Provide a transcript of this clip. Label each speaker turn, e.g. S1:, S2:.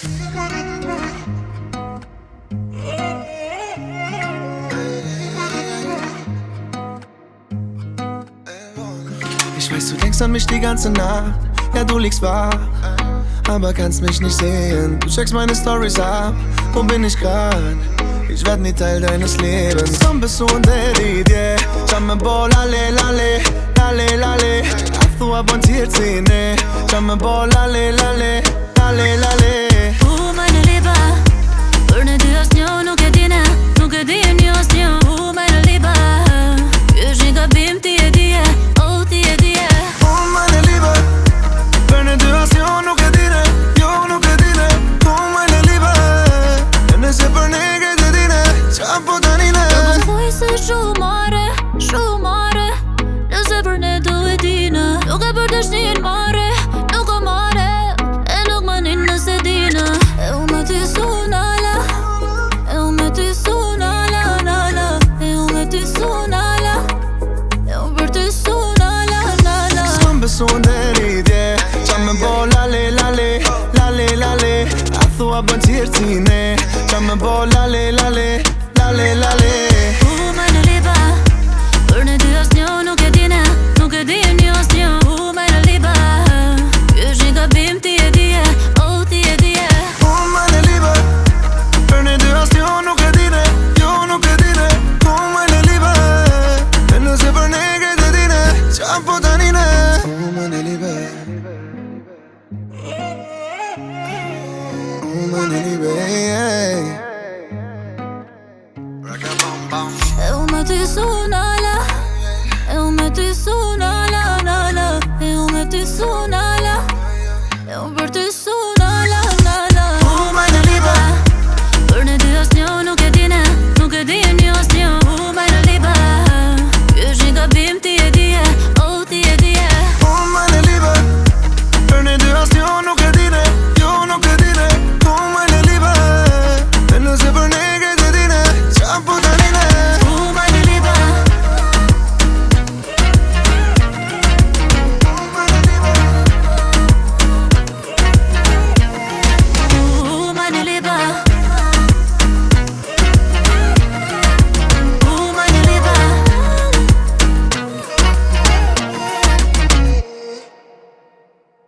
S1: Ich weiß, du denkst an mich die ganze Nacht. Ja, du liegst wach, aber kannst mich nicht sehen. Du checkst meine Stories ab, wo bin ich grad? Ich werd nie Teil deines Lebens. Som person der idé, Chame boll alle, lale, lale, lale. Att du har bontiert sine, Chame boll alle, lale, lale, lale.
S2: Meine Liebe, për në dy asnjë nuk e dine, nuk e dim një asnjë. Meine Liebe, ky është një gabim, ti e dije, oh ti e dije.
S1: Meine Liebe, për në dy asnjë nuk e dine, jo nuk e dine. Meine Liebe, e nëse për ne këtë e dine, qa po tani ne?
S2: Do më thuj se shumare, shumare. Nëse për ne do e dine, nuk e për dëshnin mare, nuk o mare, e nuk më nin nëse dine. E u me ty sunala, e u me ty sunala, la la. E u me ty sunala, e u për ty sunala, la la.
S1: Som beso në lidhje, Chame boll lale, lale, lale, lale. A thua bën tjertine, Chame boll lale, lale, lale, lale.
S2: Meine Liebe, për në dy asnjë nuk e dine, nuk e dim një asnjë. Meine Liebe, ky është një gabim, ti e dije, oh ti e dije.
S1: Meine Liebe, për në dy asnjë nuk e dine, jo nuk e dine. Meine Liebe, e nëse për ne këtë e dine, qa po tani ne? Meine Liebe, meine Liebe.